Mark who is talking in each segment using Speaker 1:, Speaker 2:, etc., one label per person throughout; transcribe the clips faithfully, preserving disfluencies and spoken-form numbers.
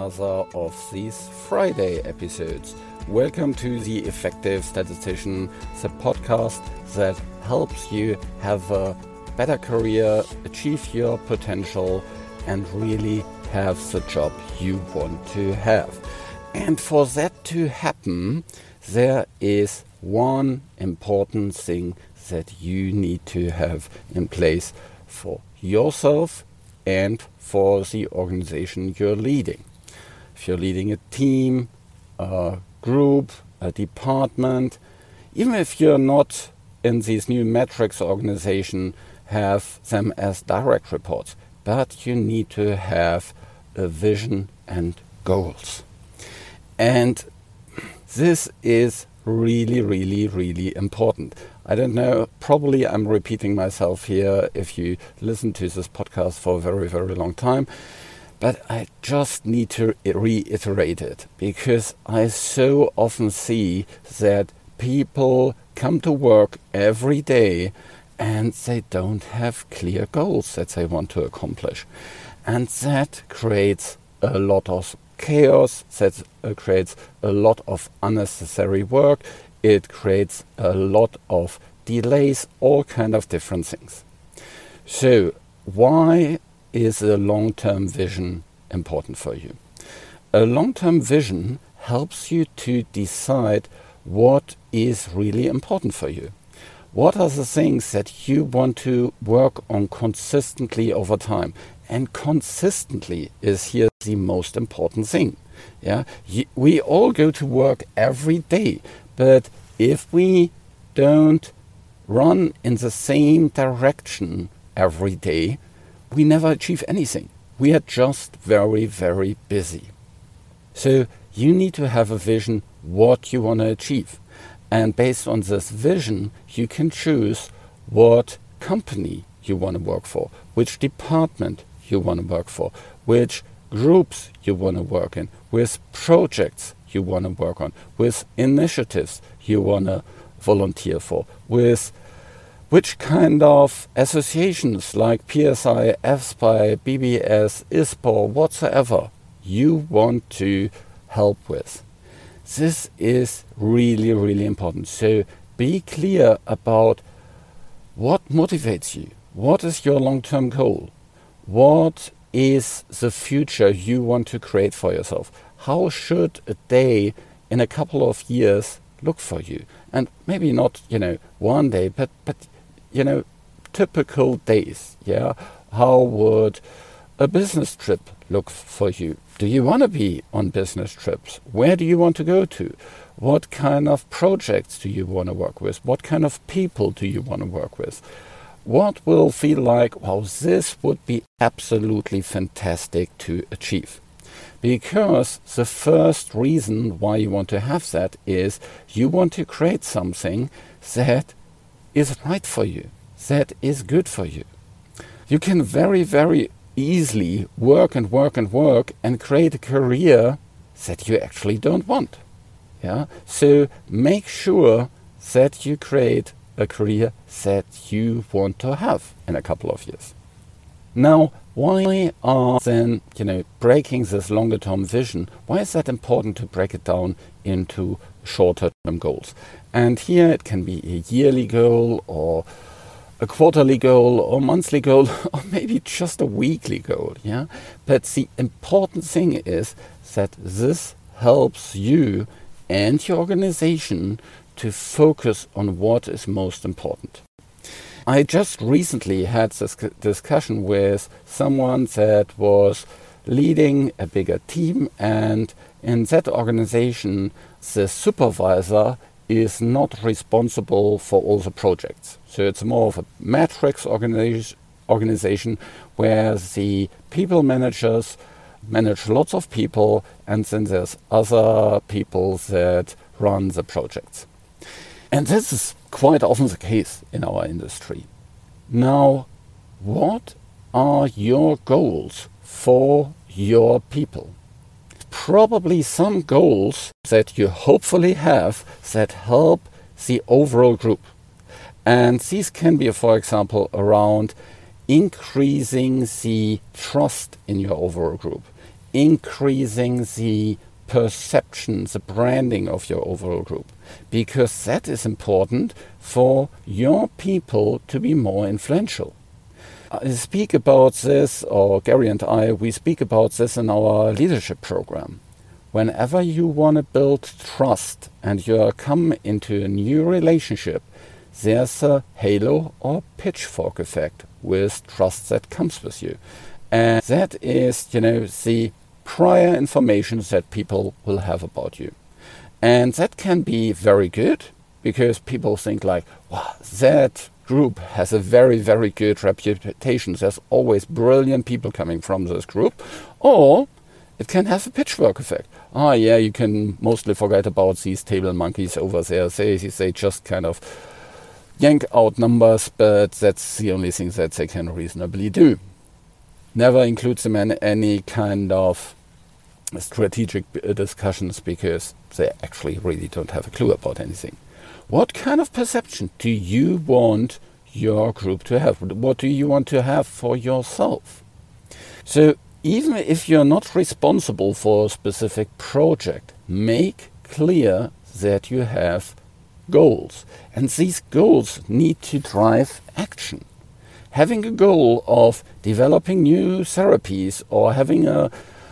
Speaker 1: another of these Friday episodes. Welcome to the Effective Statistician, the podcast that helps you have a better career, achieve your potential, and really have the job you want to have. And for that to happen, there is one important thing that you need to have in place for yourself and for the organization you're leading. If you're leading a team, a group, a department, even if you're not in these new metrics organization, have them as direct reports, but you need to have a vision and goals. And this is really, really, really important. I don't know, probably I'm repeating myself here if you listen to this podcast for a very, very long time, but I just need to reiterate it because I so often see that people come to work every day and they don't have clear goals that they want to accomplish. And that creates a lot of chaos, that uh, creates a lot of unnecessary work. It creates a lot of delays, all kind of different things. So why is a long-term vision important for you? A long-term vision helps you to decide what is really important for you. What are the things that you want to work on consistently over time? And consistently is here the most important thing. Yeah, we all go to work every day, but if we don't run in the same direction every day, we never achieve anything. We are just very, very busy. So you need to have a vision what you want to achieve. And based on this vision, you can choose what company you want to work for, which department you want to work for, which groups you want to work in, with projects you want to work on, with initiatives you want to volunteer for, with which kind of associations like P S I, F S P I, B B S, I S P O, whatsoever you want to help with. This is really, really important. So be clear about what motivates you. What is your long-term goal? What is the future you want to create for yourself? How should a day in a couple of years look for you? And maybe not, you know, one day, but, but you know, typical days. Yeah. How would a business trip look for you? Do you want to be on business trips? Where do you want to go to? What kind of projects do you want to work with? What kind of people do you want to work with? What will feel like, well, this would be absolutely fantastic to achieve? Because the first reason why you want to have that is you want to create something that is right for you, that is good for you. You can very, very easily work and work and work and create a career that you actually don't want. Yeah. So make sure that you create a career that you want to have in a couple of years. Now, why are then, you know, breaking this longer term vision, why is that important to break it down into shorter term goals? And here it can be a yearly goal or a quarterly goal or monthly goal or maybe just a weekly goal. Yeah. But the important thing is that this helps you and your organization to focus on what is most important. I just recently had this discussion with someone that was leading a bigger team, and in that organization, the supervisor is not responsible for all the projects. So it's more of a matrix organization, organization where the people managers manage lots of people, and then there's other people that run the projects. And this is quite often the case in our industry. Now, what are your goals for your people? Probably some goals that you hopefully have that help the overall group. And these can be, for example, around increasing the trust in your overall group, increasing the perception, the branding of your overall group, because that is important for your people to be more influential. I speak about this, or Gary and I, we speak about this in our leadership program. Whenever you want to build trust and you come into a new relationship, there's a halo or pitchfork effect with trust that comes with you. And that is, you know, the prior information that people will have about you. And that can be very good, because people think like, wow, that group has a very, very good reputation. There's always brilliant people coming from this group. Or it can have a pitchfork effect. Ah, yeah, you can mostly forget about these table monkeys over there. They, they just kind of yank out numbers, but that's the only thing that they can reasonably do. Never include them in any kind of strategic discussions, because they actually really don't have a clue about anything. What kind of perception do you want your group to have? What do you want to have for yourself? So even if you're not responsible for a specific project, make clear that you have goals. And these goals need to drive action. Having a goal of developing new therapies or having a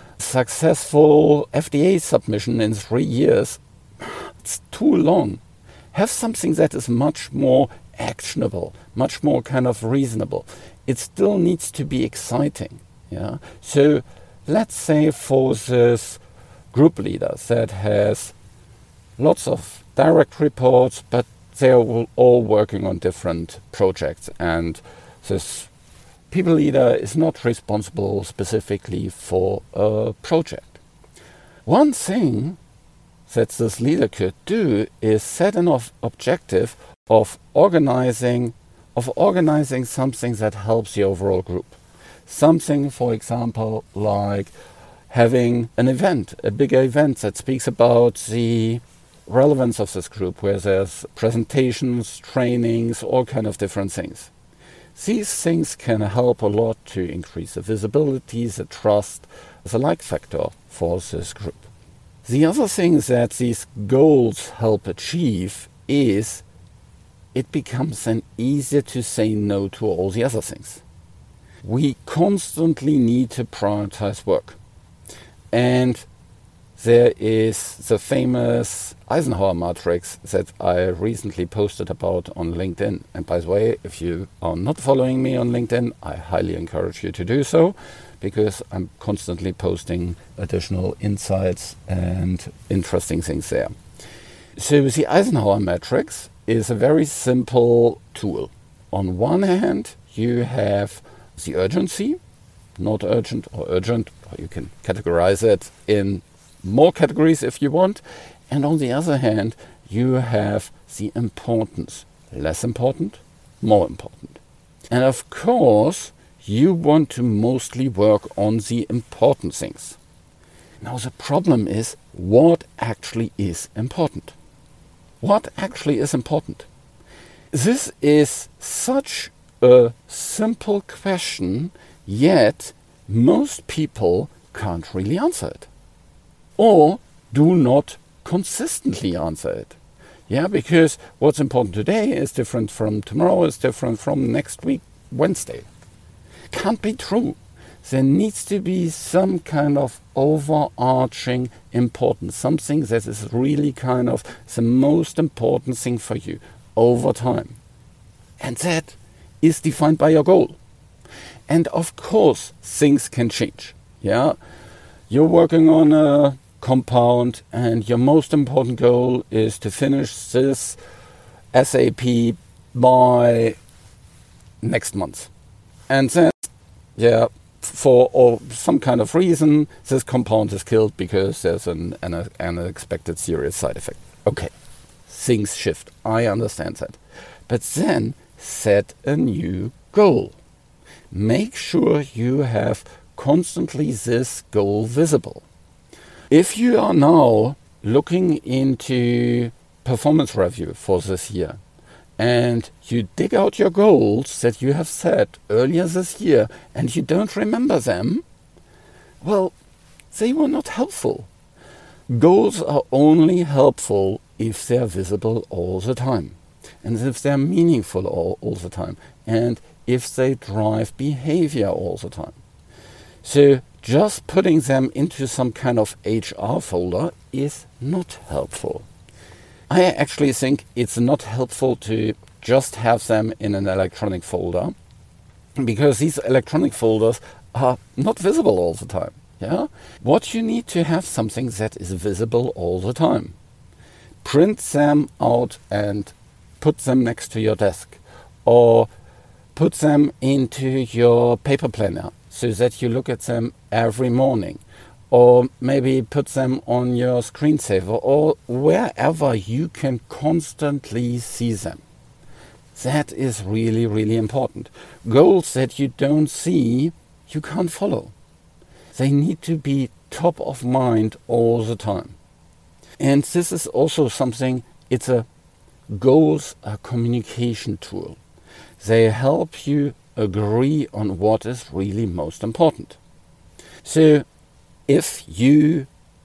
Speaker 1: successful F D A submission in three years, it's too long. Have something that is much more actionable, much more kind of reasonable. It still needs to be exciting. Yeah. So let's say for this group leader that has lots of direct reports, but they're all working on different projects, and this people leader is not responsible specifically for a project. One thing that this leader could do is set an objective of organizing of organizing something that helps the overall group. Something, for example, like having an event, a bigger event that speaks about the relevance of this group, where there's presentations, trainings, all kind of different things. These things can help a lot to increase the visibility, the trust, the like factor for this group. The other thing that these goals help achieve is it becomes then easier to say no to all the other things. We constantly need to prioritize work. And there is the famous Eisenhower matrix that I recently posted about on LinkedIn. And by the way, if you are not following me on LinkedIn, I highly encourage you to do so, because I'm constantly posting additional insights and interesting things there. So the Eisenhower matrix is a very simple tool. On one hand, you have the urgency, not urgent or urgent, or you can categorize it in more categories if you want. And on the other hand, you have the importance, less important, more important. And of course, you want to mostly work on the important things. Now the problem is, what actually is important? What actually is important? This is such a simple question, yet most people can't really answer it. Or do not consistently answer it. Yeah, because what's important today is different from tomorrow, is different from next week, Wednesday. Can't be true. There needs to be some kind of overarching importance, something that is really kind of the most important thing for you over time. And that is defined by your goal. And of course, things can change. Yeah, you're working on a compound and your most important goal is to finish this S A P by next month. And then, yeah, for or some kind of reason, this compound is killed because there's an, an, an unexpected serious side effect. Okay, things shift. I understand that. But then set a new goal. Make sure you have constantly this goal visible. If you are now looking into performance review for this year, and you dig out your goals that you have set earlier this year and you don't remember them, well, they were not helpful. Goals are only helpful if they're visible all the time, and if they're meaningful all, all the time, and if they drive behavior all the time. So just putting them into some kind of H R folder is not helpful. I actually think it's not helpful to just have them in an electronic folder, because these electronic folders are not visible all the time. Yeah? What you need to have something that is visible all the time. Print them out and put them next to your desk, or put them into your paper planner so that you look at them every morning, or maybe put them on your screensaver, or wherever you can constantly see them. That is really, really important. Goals that you don't see, you can't follow. They need to be top of mind all the time. And this is also something, it's a goals, a communication tool. They help you agree on what is really most important. So if you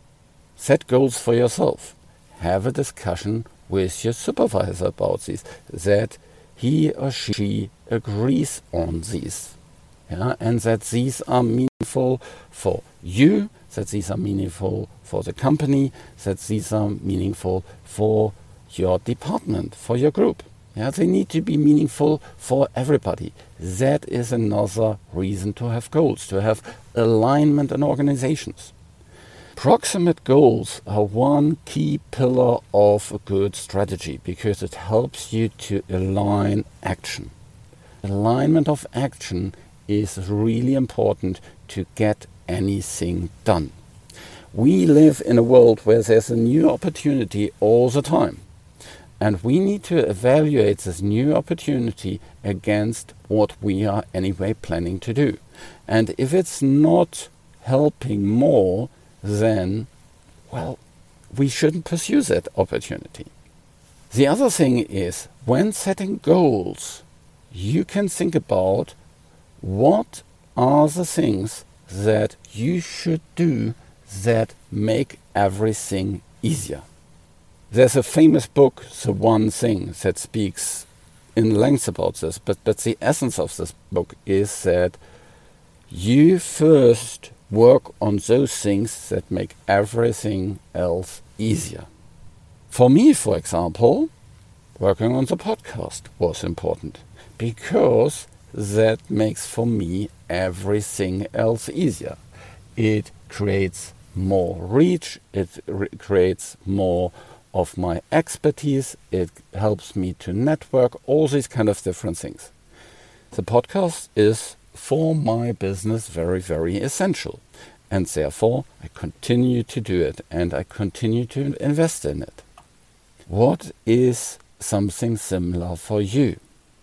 Speaker 1: set goals for yourself, have a discussion with your supervisor about these, that he or she agrees on these. Yeah, and that these are meaningful for you, that these are meaningful for the company, that these are meaningful for your department, for your group. Yeah, they need to be meaningful for everybody. That is another reason to have goals, to have alignment in organizations. Proximate goals are one key pillar of a good strategy because it helps you to align action. Alignment of action is really important to get anything done. We live in a world where there's a new opportunity all the time, and we need to evaluate this new opportunity against what we are anyway planning to do. And if it's not helping more, then, well, we shouldn't pursue that opportunity. The other thing is, when setting goals, you can think about what are the things that you should do that make everything easier. There's a famous book, The One Thing, that speaks in length about this, but, but the essence of this book is that you first work on those things that make everything else easier. For me, for example, working on the podcast was important because that makes for me everything else easier. It creates more reach, it re- creates more of my expertise, it helps me to network, all these kind of different things. The podcast is for my business very, very essential, and therefore I continue to do it and I continue to invest in it. What is something similar for you?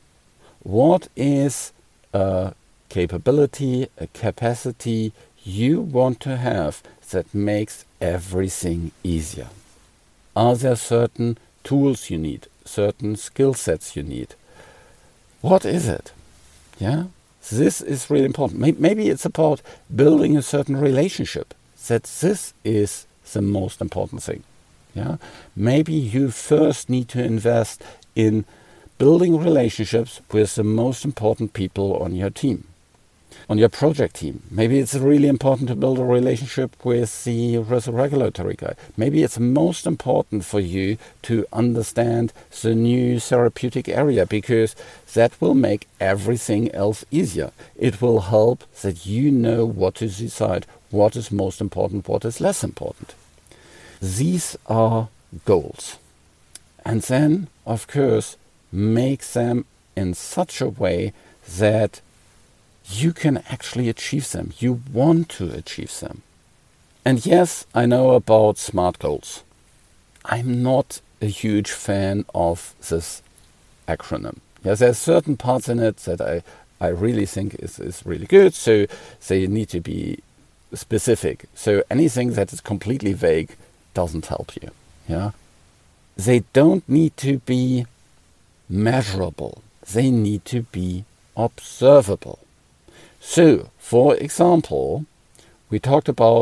Speaker 1: What is a capability, a capacity you want to have that makes everything easier? Are there certain tools you need, certain skill sets you need? What is it? Yeah, this is really important. Maybe it's about building a certain relationship, that this is the most important thing. Yeah, maybe you first need to invest in building relationships with the most important people on your team, on your project team. Maybe it's really important to build a relationship with the regulatory guy. Maybe it's most important for you to understand the new therapeutic area because that will make everything else easier. It will help that you know what to decide, what is most important, what is less important. These are goals. And then, of course, make them in such a way that you can actually achieve them. You want to achieve them. And yes, I know about SMART goals. I'm not a huge fan of this acronym. Yes, there's certain parts in it that I, I really think is, is really good, so they need to be specific. So anything that is completely vague doesn't help you. Yeah, they don't need to be measurable. They need to be observable. So, for example, we talked about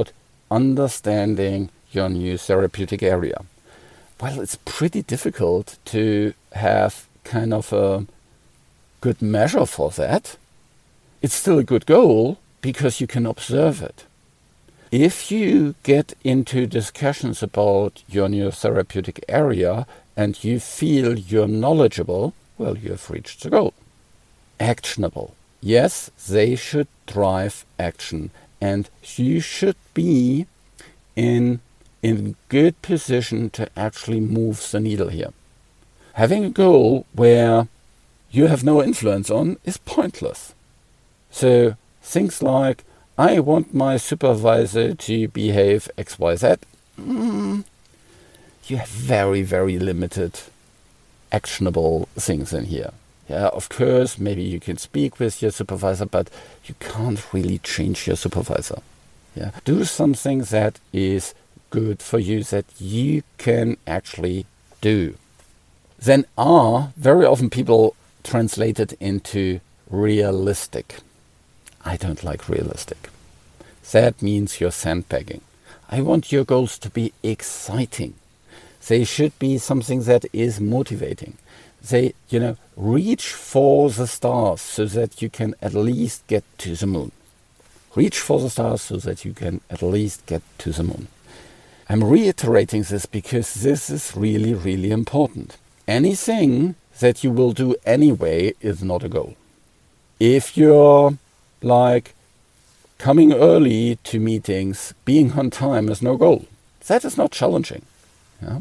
Speaker 1: understanding your new therapeutic area? Well, it's pretty difficult to have kind of a good measure for that. It's still a good goal because you can observe it. If you get into discussions about your new therapeutic area and you feel you're knowledgeable, well, you have reached the goal. Actionable. Yes, they should drive action, and you should be in in good position to actually move the needle here. Having a goal where you have no influence on is pointless. So things like, I want my supervisor to behave X Y Z, mm, you have very, very limited actionable things in here. Yeah, of course, maybe you can speak with your supervisor, but you can't really change your supervisor. Yeah, do something that is good for you, that you can actually do. Then R, very often people translate it into realistic. I don't like realistic. That means you're sandbagging. I want your goals to be exciting. They should be something that is motivating. They, you know, reach for the stars so that you can at least get to the moon. Reach for the stars so that you can at least get to the moon. I'm reiterating this because this is really, really important. Anything that you will do anyway is not a goal. If you're like coming early to meetings, being on time is no goal. That is not challenging. Yeah?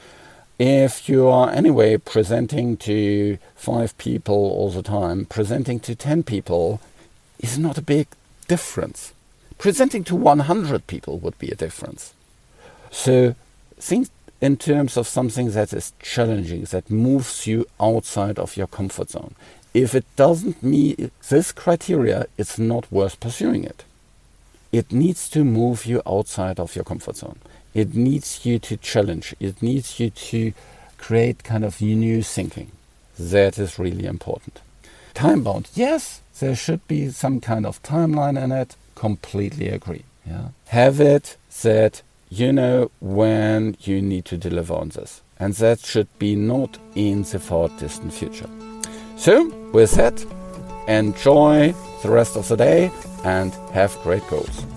Speaker 1: If you are anyway presenting to five people all the time, presenting to ten people is not a big difference. Presenting to one hundred people would be a difference. So think in terms of something that is challenging, that moves you outside of your comfort zone. If it doesn't meet this criteria, it's not worth pursuing it. It needs to move you outside of your comfort zone. It needs you to challenge. It needs you to create kind of new thinking. That is really important. Time bound. Yes, there should be some kind of timeline in it. Completely agree. Yeah. Have it that you know when you need to deliver on this. And that should be not in the far distant future. So, with that, enjoy the rest of the day and have great goals.